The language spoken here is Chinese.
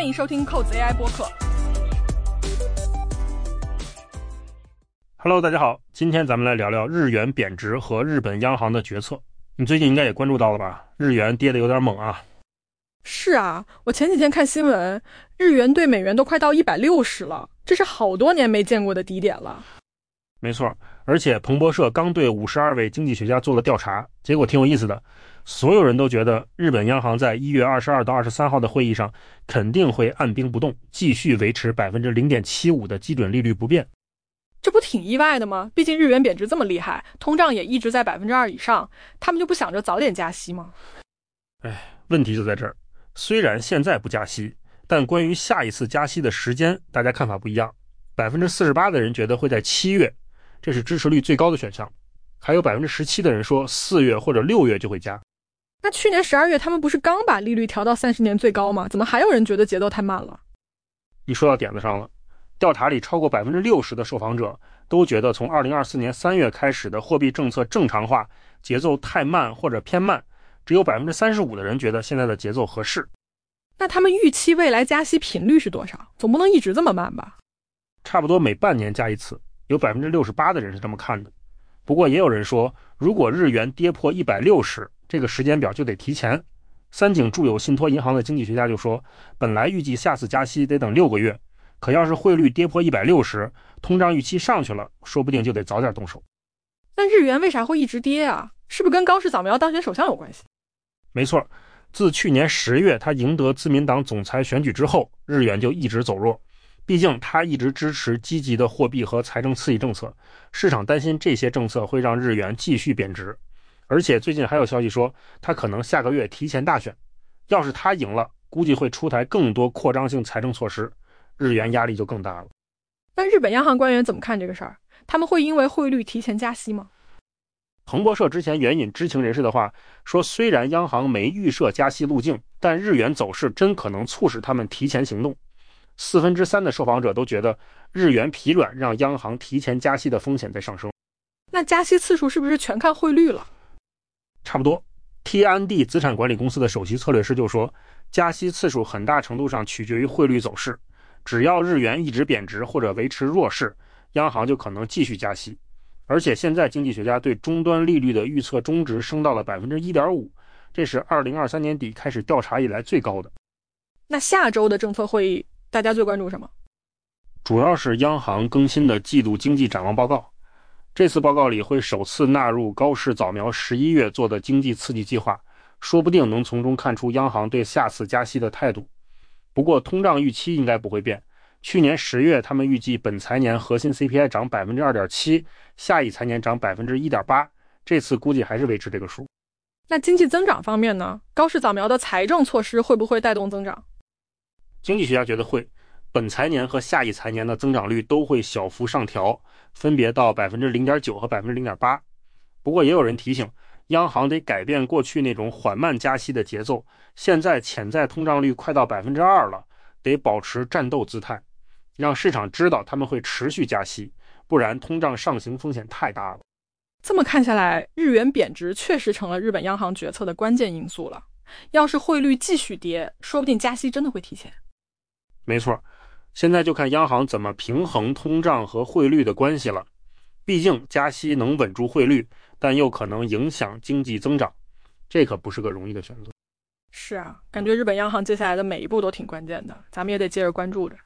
欢迎收听扣子 AI 播客。 Hello， 大家好，今天咱们来聊聊日元贬值和日本央行的决策。你最近应该也关注到了吧？日元跌得有点猛啊。 是啊，我前几天看新闻，日元对美元都快到160了，这是好多年没见过的低点了。 没错，而且彭博社刚对52位经济学家做了调查，结果挺有意思的。所有人都觉得日本央行在1月22到23号的会议上肯定会按兵不动，继续维持 0.75% 的基准利率不变。 这不挺意外的吗？毕竟日元贬值这么厉害，通胀也一直在 2% 以上，他们就不想着早点加息吗？ 问题就在这儿，虽然现在不加息，但关于下一次加息的时间，大家看法不一样。48%的人觉得会在7月，这是支持率最高的选项，还有17%的人说4月或者6月就会加。 那去年12月他们不是刚把利率调到30年最高吗？怎么还有人觉得节奏太慢了？ 你说到点子上了，调查里超过 60% 的受访者都觉得从2024年3月开始的货币政策正常化节奏太慢或者偏慢，只有 35% 的人觉得现在的节奏合适。 那他们预期未来加息频率是多少？总不能一直这么慢吧？ 差不多每半年加一次，有 68% 的人是这么看的。不过也有人说，如果日元跌破160，这个时间表就得提前。三井住友信托银行的经济学家就说，本来预计下次加息得等6个月，可要是汇率跌破160，通胀预期上去了，说不定就得早点动手。 那日元为啥会一直跌啊？是不是跟高市早苗当选首相有关系？ 没错，自去年10月他赢得自民党总裁选举之后，日元就一直走弱。毕竟他一直支持积极的货币和财政刺激政策，市场担心这些政策会让日元继续贬值。而且最近还有消息说，他可能下个月提前大选，要是他赢了，估计会出台更多扩张性财政措施，日元压力就更大了。 那日本央行官员怎么看这个事儿？他们会因为汇率提前加息吗？ 彭博社之前援引知情人士的话说，虽然央行没预设加息路径，但日元走势真可能促使他们提前行动。3%的受访者都觉得日元疲软让央行提前加息的风险在上升。 那加息次数是不是全看汇率了？ 差不多。 T&D 资产管理公司的首席策略师就说，加息次数很大程度上取决于汇率走势，只要日元一直贬值或者维持弱势，央行就可能继续加息。而且现在经济学家对终端利率的预测中值升到了 1.5%， 这是2023年底开始调查以来最高的。 那下周的政策会议大家最关注什么？ 主要是央行更新的季度经济展望报告。这次报告里会首次纳入高市早苗11月做的经济刺激计划，说不定能从中看出央行对下次加息的态度。不过通胀预期应该不会变，去年10月他们预计本财年核心 CPI 涨 2.7%， 下一财年涨 1.8%， 这次估计还是维持这个数。 那经济增长方面呢？高市早苗的财政措施会不会带动增长？ 经济学家觉得会，本财年和下一财年的增长率都会小幅上调，分别到 0.9% 和 0.8%。 不过也有人提醒，央行得改变过去那种缓慢加息的节奏，现在潜在通胀率快到 2% 了，得保持战斗姿态，让市场知道他们会持续加息，不然通胀上行风险太大了。 这么看下来，日元贬值确实成了日本央行决策的关键因素了。要是汇率继续跌，说不定加息真的会提前。 没错，现在就看央行怎么平衡通胀和汇率的关系了。毕竟加息能稳住汇率，但又可能影响经济增长，这可不是个容易的选择。 是啊，感觉日本央行接下来的每一步都挺关键的，咱们也得接着关注着。